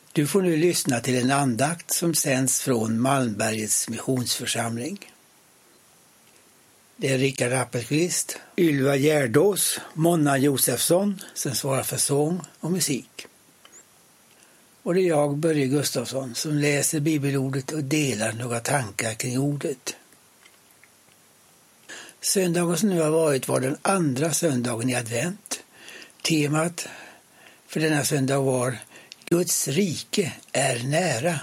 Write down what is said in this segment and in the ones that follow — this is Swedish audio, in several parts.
Du får nu lyssna till en andakt som sänds från Malmbergets missionsförsamling. Det är Rickard Appelqvist, Ylva Gärdås, Monna Josefsson som svarar för sång och musik. Och det är jag, Börje Gustafsson, som läser bibelordet och delar några tankar kring ordet. Söndagen som nu har varit var den andra söndagen i advent. Temat för denna söndag var Guds rike är nära.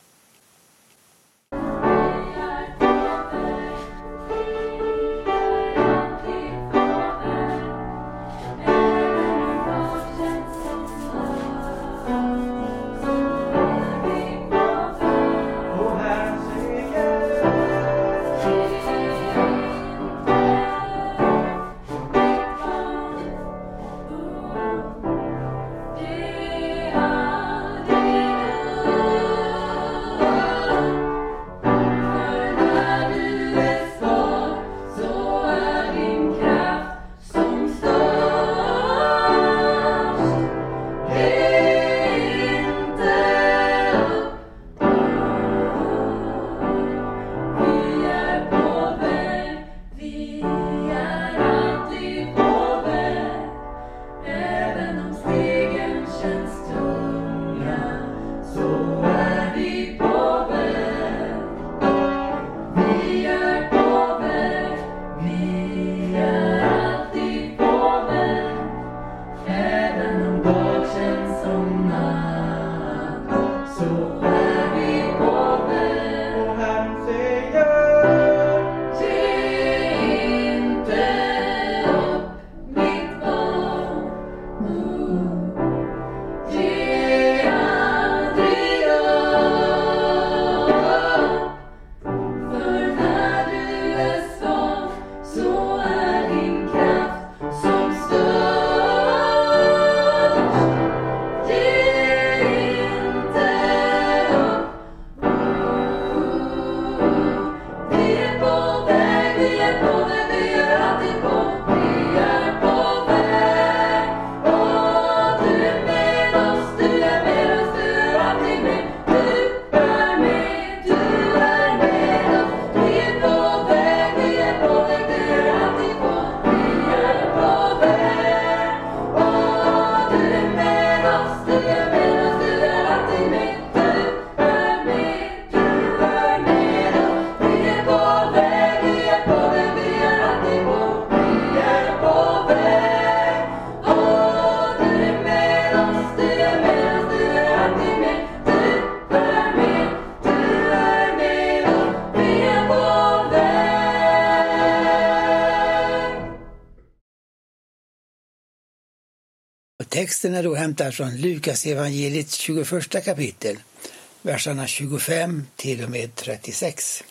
Texten är då hämtad från Lukas evangeliets 21 kapitel, verserna 25 till och med 36.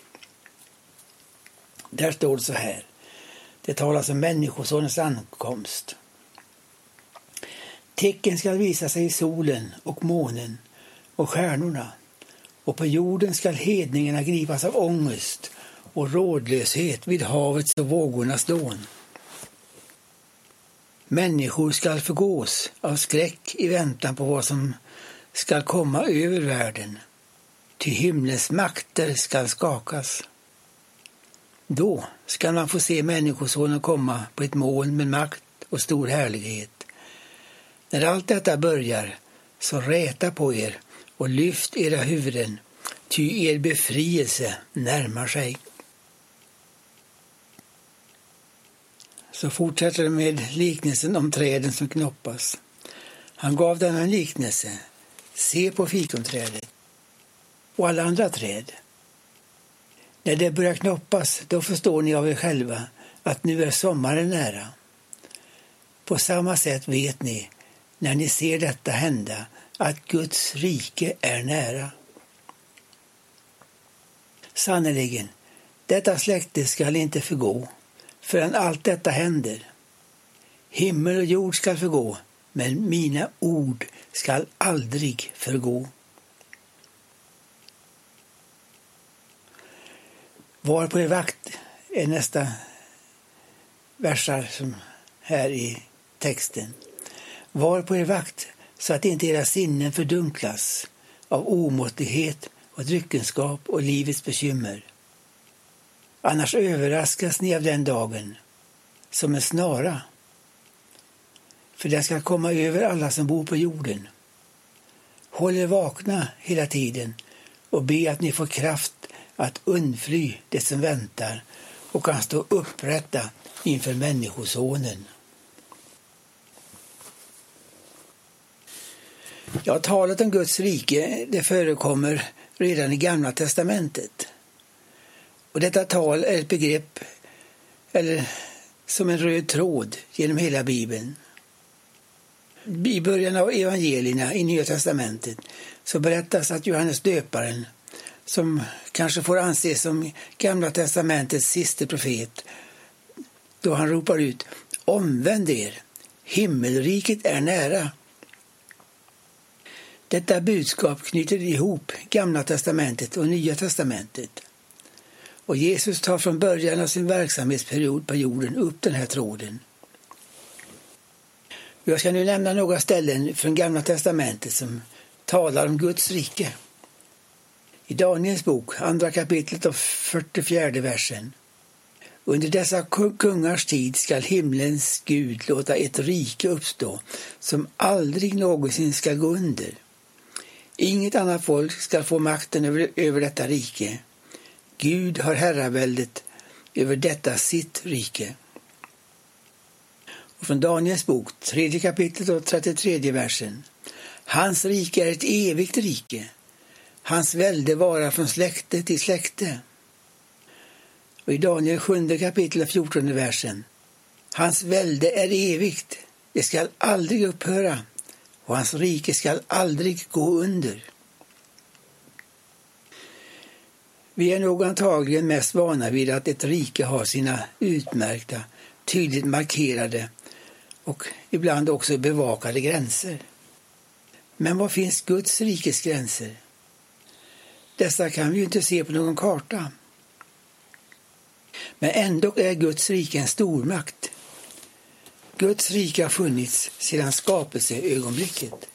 Där står det så här. Det talas om människosonens ankomst. Tecken ska visa sig i solen och månen och stjärnorna, och på jorden ska hedningarna gripas av ångest och rådlöshet vid havets och vågornas dån. Människor skall förgås av skräck i väntan på vad som skall komma över världen, ty himlens makter skall skakas. Då skall man få se människosonen komma på ett moln med makt och stor härlighet. När allt detta börjar, så räta på er och lyft era huvuden, ty er befrielse närmar sig. Så fortsätter det med liknelsen om träden som knoppas. Han gav denna liknelse. Se på fikonträdet och alla andra träd. När det börjar knoppas, då förstår ni av er själva att nu är sommaren nära. På samma sätt vet ni, när ni ser detta hända, att Guds rike är nära. Sannoliken, detta släkte skall inte förgå, förrän allt detta händer. Himmel och jord skall förgå, men mina ord skall aldrig förgå. Var på er vakt är nästa versar som här i texten. Var på er vakt så att inte era sinnen fördunklas av omåttlighet och dryckenskap och livets bekymmer. Annars överraskas ni av den dagen, som en snara. För den ska komma över alla som bor på jorden. Håll er vakna hela tiden och be att ni får kraft att undfly det som väntar och kan stå upprätta inför Människosonen. Ja, talet om Guds rike, det förekommer redan i Gamla testamentet. Och detta tal är ett begrepp eller som en röd tråd genom hela Bibeln. I början av evangelierna i Nya testamentet så berättas att Johannes döparen, som kanske får anses som Gamla testamentets sista profet, då han ropar ut: omvänd er, himmelriket är nära. Detta budskap knyter ihop Gamla testamentet och Nya testamentet. Och Jesus tar från början av sin verksamhetsperiod på jorden upp den här tråden. Jag ska nu nämna några ställen från Gamla testamentet som talar om Guds rike. I Daniels bok, 2 kapitlet och 44 versen. Under dessa kungars tid skall himlens Gud låta ett rike uppstå som aldrig någonsin ska gå under. Inget annat folk ska få makten över detta rike. Gud har herraväldet över detta sitt rike. Och från Daniels bok, 3 kapitlet och 33 versen. Hans rike är ett evigt rike. Hans välde varar från släkte till släkte. Och i Daniel 7 kapitel och 14 versen. Hans välde är evigt. Det skall aldrig upphöra. Och hans rike skall aldrig gå under. Vi är nog antagligen mest vana vid att ett rike har sina utmärkta, tydligt markerade och ibland också bevakade gränser. Men vad finns Guds rikes gränser? Dessa kan vi ju inte se på någon karta. Men ändå är Guds rike en stormakt. Guds rike har funnits sedan skapelseögonblicket.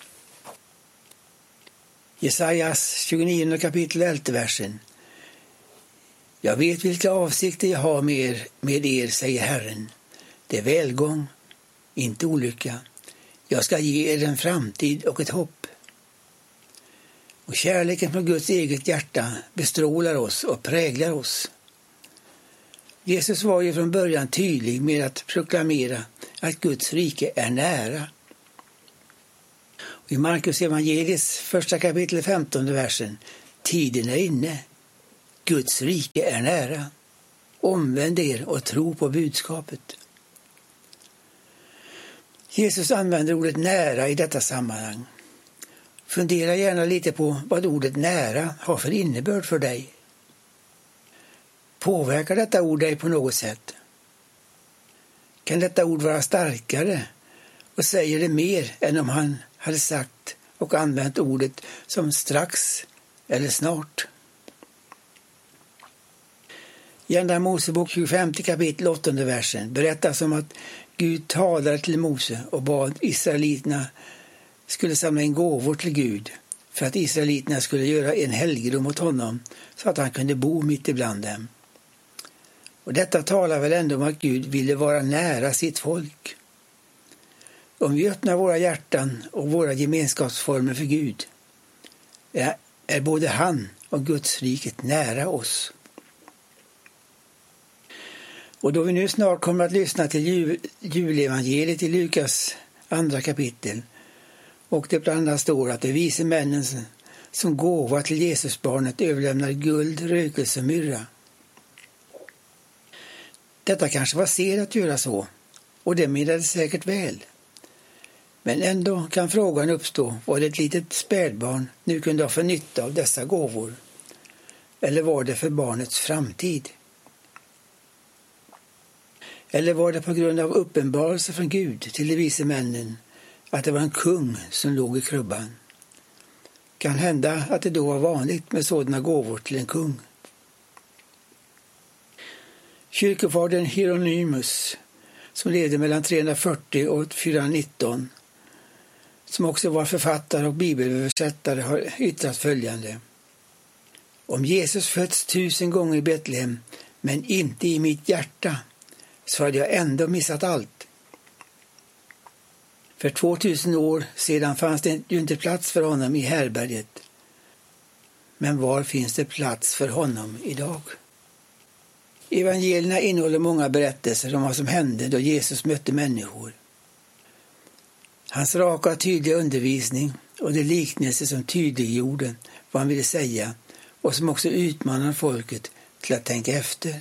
Jesajas 29 kapitel 11 versen. Jag vet vilka avsikter jag har med er, säger Herren. Det är välgång, inte olycka. Jag ska ge er en framtid och ett hopp. Och kärleken från Guds eget hjärta bestrålar oss och präglar oss. Jesus var ju från början tydlig med att proklamera att Guds rike är nära. Och i Markus evangeliets 1 kapitel 15 versen. Tiden är inne. Guds rike är nära. Omvänd er och tro på budskapet. Jesus använder ordet nära i detta sammanhang. Fundera gärna lite på vad ordet nära har för innebörd för dig. Påverkar detta ord dig på något sätt? Kan detta ord vara starkare och säger det mer än om han hade sagt och använt ordet som strax eller snart? I Andra Mosebok 25 kapitel 8 versen berättas om att Gud talade till Mose och bad israeliterna skulle samla in gåvor till Gud för att israeliterna skulle göra en helgedom åt honom så att han kunde bo mitt ibland dem. Och detta talar väl ändå om att Gud ville vara nära sitt folk. Om vi öppnar våra hjärtan och våra gemenskapsformer för Gud är både han och Guds riket nära oss. Och då vi nu snart kommer att lyssna till julevangeliet i Lukas 2 kapitel och det bland annat står att de vise männen som gåva till Jesusbarnet överlämnar guld, rökelse och myrra. Detta kanske var sed att göra så, och det menade säkert väl. Men ändå kan frågan uppstå vad ett litet spädbarn nu kunde ha för nytta av dessa gåvor. Eller var det för barnets framtid? Eller var det på grund av uppenbarelse från Gud till de vise männen att det var en kung som låg i krubban? Kan hända att det då var vanligt med sådana gåvor till en kung. Kyrkofadern Hieronymus, som levde mellan 340 och 419, som också var författare och bibelöversättare, har yttrat följande. Om Jesus fötts 1000 gånger i Betlehem, men inte i mitt hjärta, så hade jag ändå missat allt. För 2000 år sedan fanns det ju inte plats för honom i härberget. Men var finns det plats för honom idag? Evangelierna innehåller många berättelser om vad som hände då Jesus mötte människor. Hans raka och tydliga undervisning och de liknelser som tydliggjorde vad han ville säga och som också utmanar folket till att tänka efter.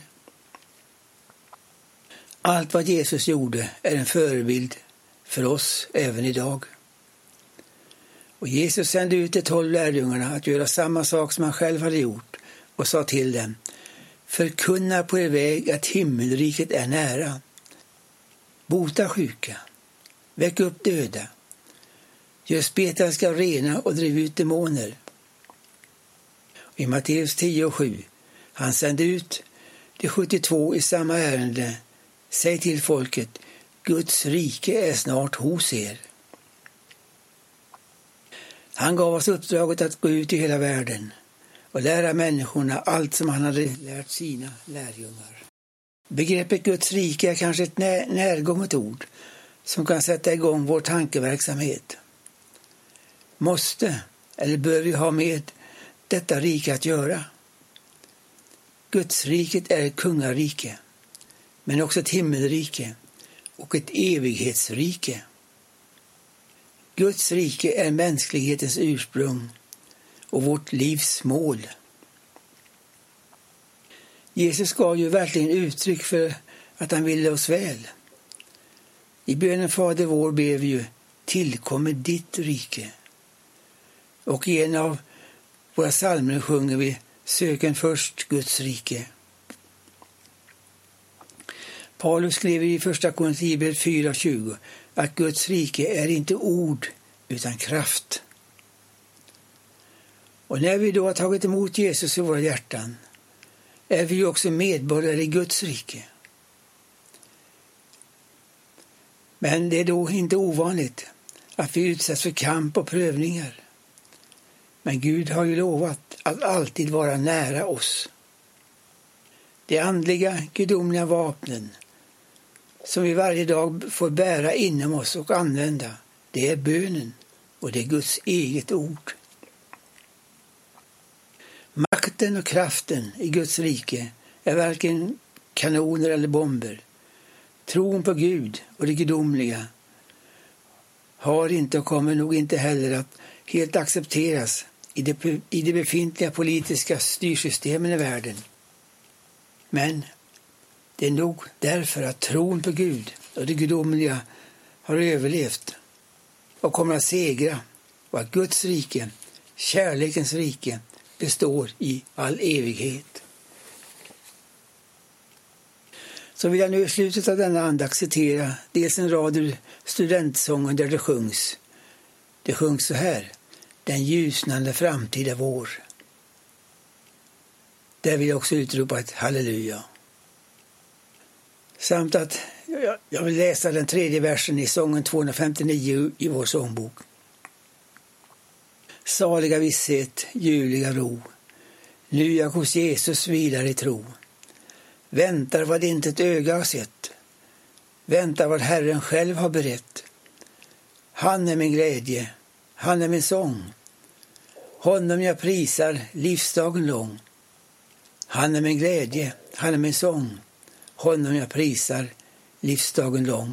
Allt vad Jesus gjorde är en förebild för oss även idag. Och Jesus sände ut de 12 lärjungarna att göra samma sak som han själv hade gjort och sa till dem: förkunna på er väg att himmelriket är nära. Bota sjuka, väck upp döda, gör spetälska rena och driv ut demoner. I Matteus 10:7, han sände ut de 72 i samma ärende: säg till folket, Guds rike är snart hos er. Han gav oss uppdraget att gå ut i hela världen och lära människorna allt som han hade lärt sina lärjungar. Begreppet Guds rike är kanske ett närgånget ord som kan sätta igång vår tankeverksamhet. Måste eller bör vi ha med detta rike att göra? Guds riket är ett kungarike, men också ett himmelrike och ett evighetsrike. Guds rike är mänsklighetens ursprung och vårt livs mål. Jesus gav ju verkligen uttryck för att han ville oss väl. I bönen Fader vår ber vi ju: tillkommer ditt rike. Och i en av våra psalmer sjunger vi: söken först Guds rike. Paulus skriver i första Korinthierbrevet 4:20 att Guds rike är inte ord utan kraft. Och när vi då har tagit emot Jesus i våra hjärtan är vi ju också medborgare i Guds rike. Men det är då inte ovanligt att vi utsätts för kamp och prövningar. Men Gud har ju lovat att alltid vara nära oss. De andliga, gudomliga vapnen som vi varje dag får bära inom oss och använda, det är bönen och det är Guds eget ord. Makten och kraften i Guds rike är varken kanoner eller bomber. Tron på Gud och det gudomliga har inte och kommer nog inte heller att helt accepteras i de befintliga politiska styrsystemen i världen. Men det är nog därför att tron på Gud och det gudomliga har överlevt och kommer att segra, och att Guds rike, kärlekens rike, består i all evighet. Så vill jag nu i slutet av denna andakt citera dels en rad ur studentsången där det sjungs. Det sjungs så här: den ljusnande framtida vår. Där vill jag också utropa ett halleluja. Samt att jag vill läsa den 3:e versen i sången 259 i vår sångbok. Saliga visshet, ljuvliga ro, nu jag hos Jesus vilar i tro. Väntar vad inte ett öga har sett, väntar vad Herren själv har berett. Han är min glädje, han är min sång, honom jag prisar livsdagen lång. Han är min glädje, han är min sång, honom jag prisar livsdagen lång.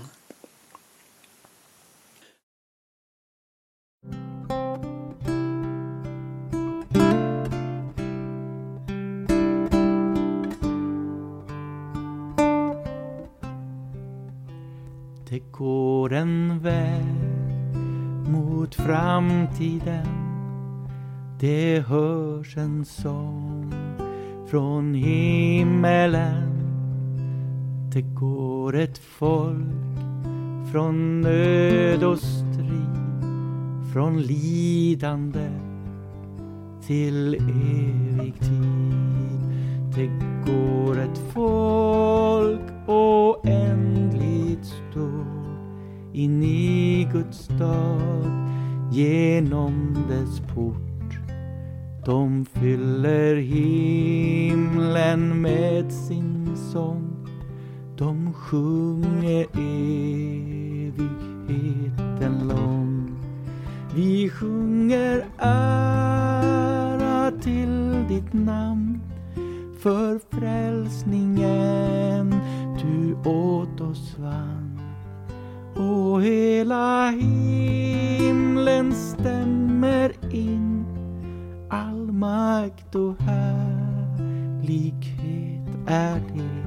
Det går en väg mot framtiden, det hörs en sång från himmelen. Det går ett folk från nöd och strid, från lidande till evig tid. Det går ett folk oändligt stort in i Guds stad. genom dess port. De fyller himlen med sin sång. De sjunger evigheten lång. Vi sjunger ära till ditt namn, för frälsningen du åt oss vann. Och hela himlen stämmer in, all makt och härlighet är din.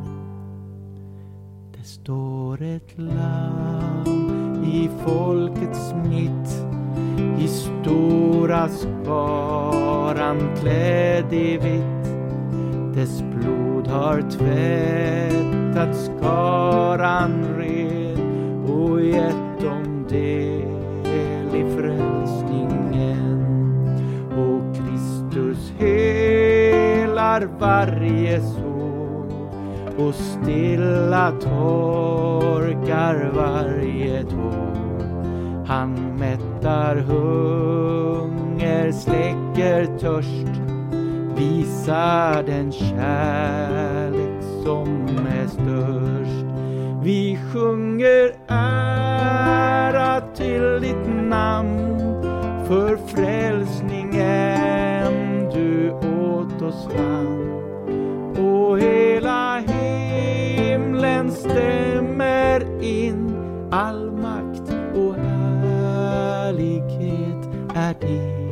Det står ett lamm i folkets mitt, i stora skaran klädd i vitt. Dess blod har tvättat skaran red och gett dem del i frälsningen. Och Kristus helar varje sår och stilla torkar varje tår. Han mättar hunger, släcker törst, visar den kärlek som är störst. Vi sjunger ära till ditt namn, för frälsningen du åt oss vann. Och hela himlen stämmer in, all makt och härlighet är din.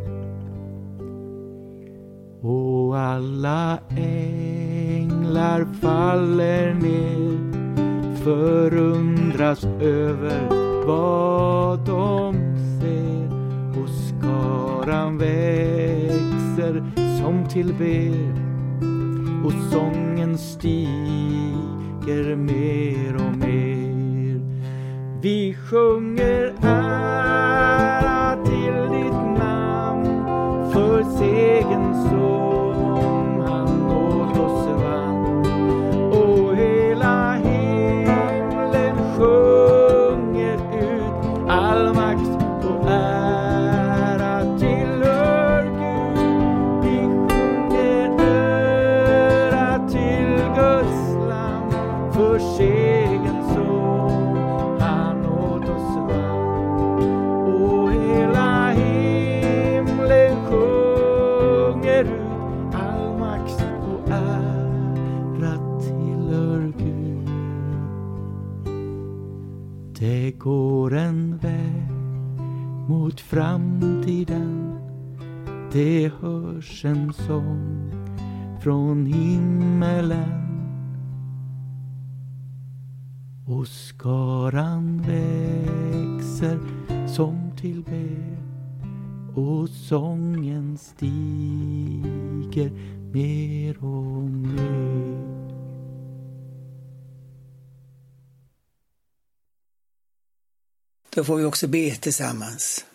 Och alla änglar faller ner, förundras över vad de ser. Och skaran växer som tillber, och sången stiger mer och mer. Vi sjunger ära till ditt namn, för segern som han åt oss vann. Och hela himlen sjunger ut, all makt och ära tillhör Gud. Vi sjunger ära till Guds lam, för segern som han åt oss vann. Och hela himlen sjunger ut, all makt och ära tillhör Gud. Det går en väg mot framtiden, det hörs en sång från himmelen. Och skaran växer som tillber, och sången stiger mer och mer. Då får vi också be tillsammans.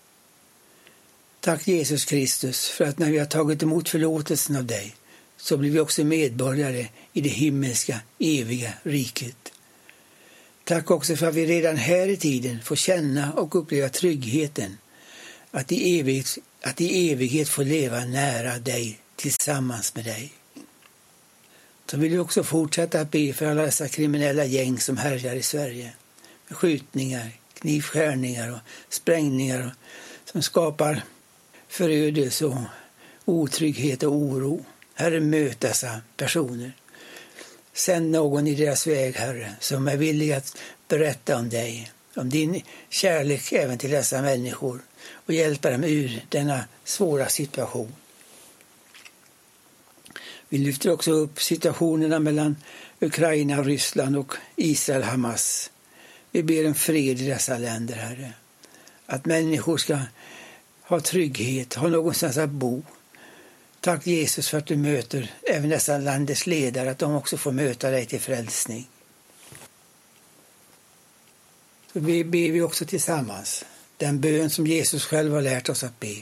Tack Jesus Kristus för att när vi har tagit emot förlåtelsen av dig så blir vi också medborgare i det himmelska, eviga riket. Tack också för att vi redan här i tiden får känna och uppleva tryggheten att i evighet få leva nära dig, tillsammans med dig. Så vill vi också fortsätta att be för alla dessa kriminella gäng som härjar i Sverige. Med skjutningar, knivskärningar och sprängningar som skapar förödelse och otrygghet och oro. Herre, möt dessa personer. Sänd någon i deras väg, Herre, som är villig att berätta om dig, om din kärlek även till dessa människor och hjälpa dem ur denna svåra situation. Vi lyfter också upp situationerna mellan Ukraina, Ryssland och Israel, Hamas. Vi ber om fred i dessa länder, Herre. Att människor ska ha trygghet, ha någonstans att bo. Tack Jesus för att du möter även dessa landets ledare, att de också får möta dig till frälsning. Så ber vi också tillsammans den bön som Jesus själv har lärt oss att be.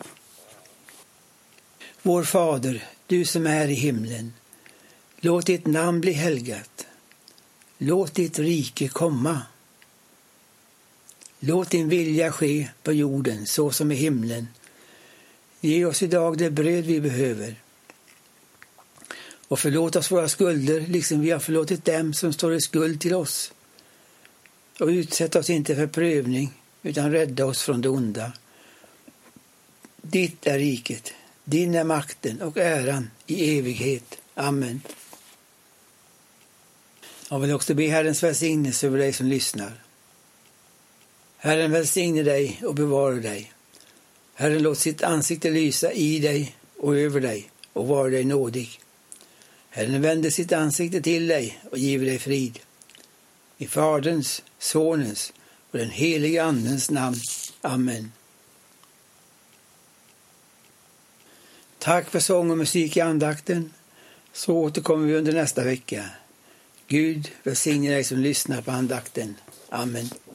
Vår Fader, du som är i himlen, låt ditt namn bli helgat. Låt ditt rike komma. Låt din vilja ske på jorden så som i himlen. Ge oss idag det bröd vi behöver. Och förlåt oss våra skulder, liksom vi har förlåtit dem som står i skuld till oss. Och utsätt oss inte för prövning, utan rädda oss från det onda. Ditt är riket, din är makten och äran i evighet. Amen. Jag vill också be Herrens välsignelse över dig som lyssnar. Herren välsigne dig och bevara dig. Herren låt sitt ansikte lysa i dig och över dig och vara dig nådig. Herren vänder sitt ansikte till dig och giver dig frid. I Faderns, Sonens och den helige Andens namn. Amen. Tack för sång och musik i andakten. Så återkommer vi under nästa vecka. Gud välsigne dig som lyssnar på andakten. Amen.